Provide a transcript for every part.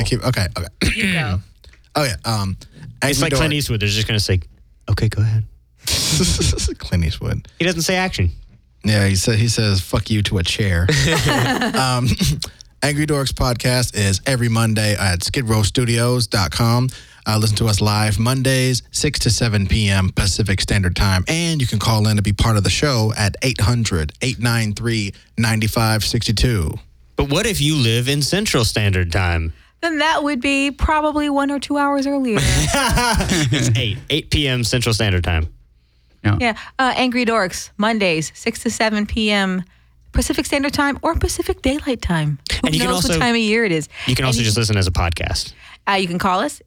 Okay. You go. Oh, yeah. It's like Clint Eastwood. They're just going to say, okay, go ahead. Clint Eastwood. He doesn't say action. Yeah, he says, fuck you to a chair. Angry Dorks podcast is every Monday at skidrowstudios.com. Listen to us live Mondays, 6 to 7 p.m. Pacific Standard Time. And you can call in to be part of the show at 800-893-9562. But what if you live in Central Standard Time? Then that would be probably 1 or 2 hours earlier. It's 8 p.m. Central Standard Time. Yeah. Angry Dorks, Mondays, 6 to 7 p.m. Pacific Standard Time or Pacific Daylight Time. Who knows what time of year it is? You can also just listen as a podcast. You can call us,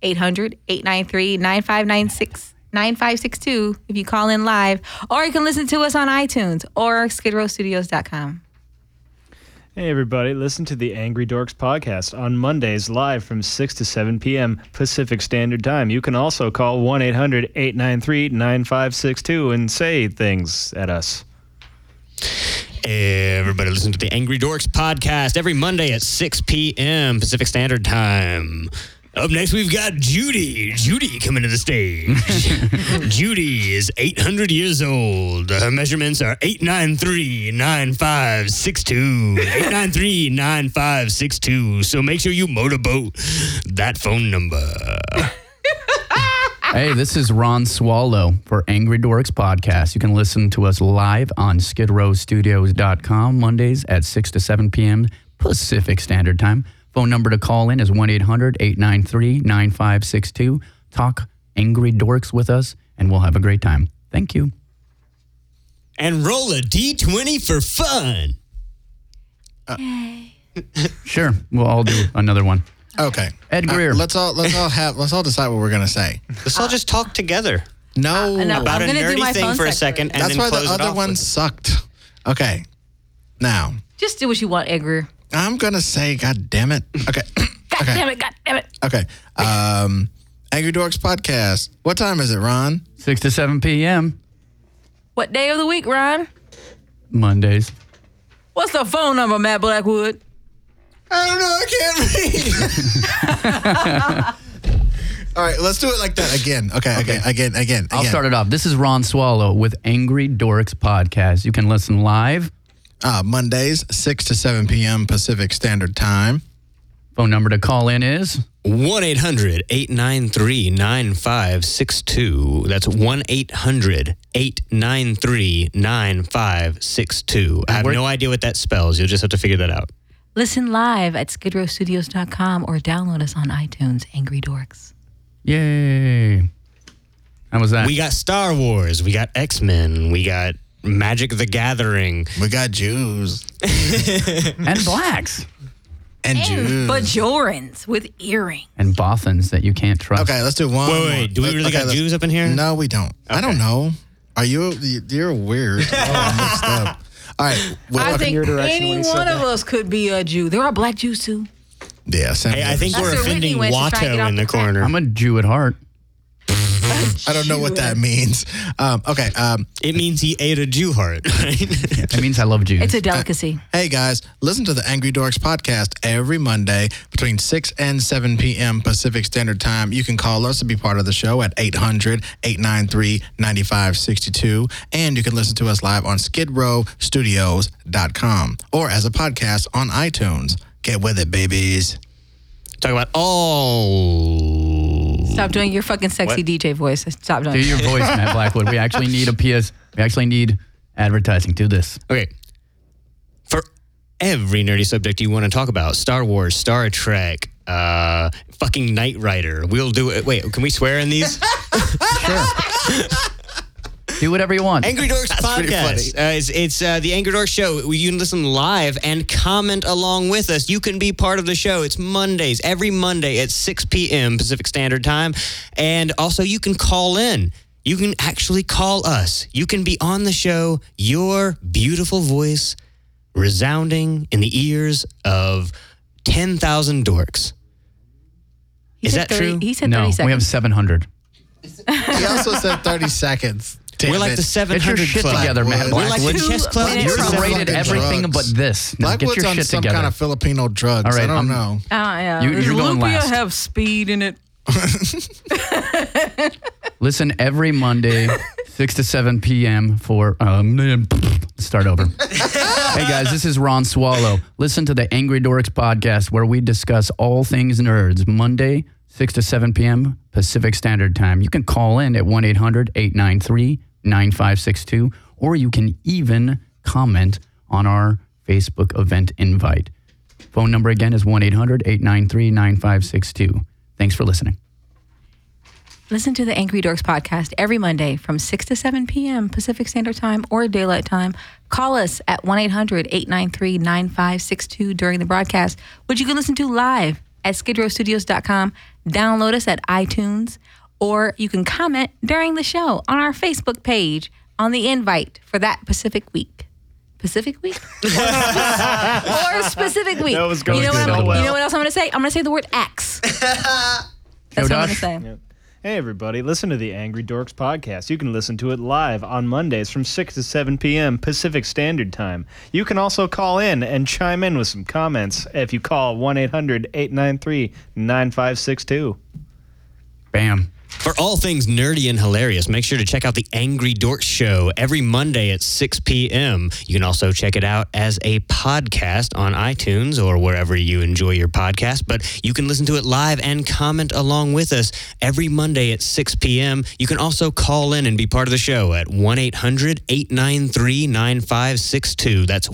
800-893-9562 if you call in live. Or you can listen to us on iTunes or skidrowstudios.com. Hey, everybody. Listen to the Angry Dorks podcast on Mondays live from 6 to 7 p.m. Pacific Standard Time. You can also call 1-800-893-9562 and say things at us. Everybody listen to the Angry Dorks podcast every Monday at 6 p.m. Pacific Standard Time. Up next, we've got Judy. Judy coming to the stage. Judy is 800 years old. Her measurements are 893-9562. 893-9562. So make sure you motorboat that phone number. Hey, this is Ron Swallow for Angry Dorks Podcast. You can listen to us live on skidrowstudios.com Mondays at 6 to 7 p.m. Pacific Standard Time. Phone number to call in is 1-800-893-9562. Talk Angry Dorks with us, and we'll have a great time. Thank you. And roll a D20 for fun. Sure, we'll all do another one. Okay. Ed Greer. Let's all decide what we're going to say. Let's all just talk together. No. About a I'm gonna do nerdy my thing phone for a sex second and That's then why close the it other off one with- sucked. Okay. Now, Just do what you want, Edgar. I'm going to say, God damn it. Okay. God damn it. Okay. Angry Dorks podcast. What time is it, Ron? 6 to 7 p.m. What day of the week, Ron? Mondays. What's the phone number, Matt Blackwood? I don't know. I can't read. All right, let's do it like that again. Okay. Again. I'll start it off. This is Ron Swallow with Angry Dorks Podcast. You can listen live. Mondays, 6 to 7 p.m. Pacific Standard Time. Phone number to call in is 1-800-893-9562. That's 1-800-893-9562. I have no idea what that spells. You'll just have to figure that out. Listen live at skidrowstudios.com or download us on iTunes, Angry Dorks. Yay. How was that? We got Star Wars. We got X-Men. We got Magic the Gathering. We got Jews. and blacks. And Jews. Bajorans with earrings. And Bothans that you can't trust. Okay, let's do one. Wait. Do we really got Jews up in here? No, we don't. Okay. I don't know. Are you? You're weird. I'm mixed up. All right. I think any one of us could be a Jew. There are black Jews too. Yeah. Hey, I think we're offending Watto in the corner. I'm a Jew at heart. I don't know what that means. Okay. It means he ate a Jew heart, right? Yeah, it means I love Jews. It's a delicacy. Hey, guys, listen to the Angry Dorks podcast every Monday between 6 and 7 p.m. Pacific Standard Time. You can call us to be part of the show at 800-893-9562. And you can listen to us live on skidrowstudios.com or as a podcast on iTunes. Get with it, babies. Talk about all... Stop doing your fucking sexy DJ voice. Stop doing Do your voice, Matt Blackwood. We actually need a PS. We actually need advertising. Do this. Okay. For every nerdy subject you want to talk about, Star Wars, Star Trek, fucking Knight Rider, we'll do it. Wait, can we swear in these? Sure. Do whatever you want. Angry Dorks Podcast. It's the Angry Dorks Show. You can listen live and comment along with us. You can be part of the show. It's Mondays, every Monday at 6 p.m. Pacific Standard Time. And also, you can call in. You can actually call us. You can be on the show. Your beautiful voice resounding in the ears of 10,000 dorks. Is that true? He said no, 30 seconds. we have 700. He also said 30 seconds. Damn We're like it. the 700 Get your shit Club. together, Matt. We're like the Blackwood. chess club. 2 minutes. You've rated fucking everything drugs. but this. Now get Blackwood's your on shit some together. kind of Filipino drugs. All right, I don't know. Yeah. You're Does going lumpia last. have speed in it? Listen every Monday, 6 to 7 p.m. for... start over. Hey, guys, this is Ron Swallow. Listen to the Angry Dorks podcast where we discuss all things nerds. Monday, 6 to 7 p.m. Pacific Standard Time. You can call in at 1-800-893-9562, or you can even comment on our Facebook event invite. Phone number again is 1-800-893-9562. Thanks for listening. Listen to the Angry Dorks podcast every Monday from 6 to 7 p.m. Pacific Standard Time or Daylight Time. Call us at 1-800-893-9562 during the broadcast, which you can listen to live at skidrowstudios.com. Download us at iTunes, or you can comment during the show on our Facebook page on the invite for that Pacific week. Pacific week? or specific week. That was going you know so well. You know what else I'm going to say? I'm going to say the word X. That's what I'm going to say. Yep. Hey, everybody, listen to the Angry Dorks podcast. You can listen to it live on Mondays from 6 to 7 p.m. Pacific Standard Time. You can also call in and chime in with some comments if you call 1-800-893-9562. Bam. For all things nerdy and hilarious, make sure to check out the Angry Dorks Show every Monday at 6 p.m. You can also check it out as a podcast on iTunes or wherever you enjoy your podcast, but you can listen to it live and comment along with us every Monday at 6 p.m. You can also call in and be part of the show at 1-800-893-9562. That's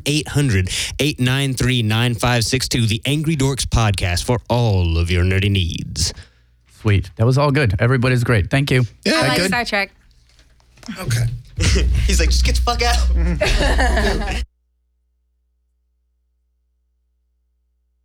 1-800-893-9562, the Angry Dorks podcast for all of your nerdy needs. Sweet. That was all good. Everybody's great. Thank you. Yeah, I like good. Star Trek. Okay. He's like, just get the fuck out.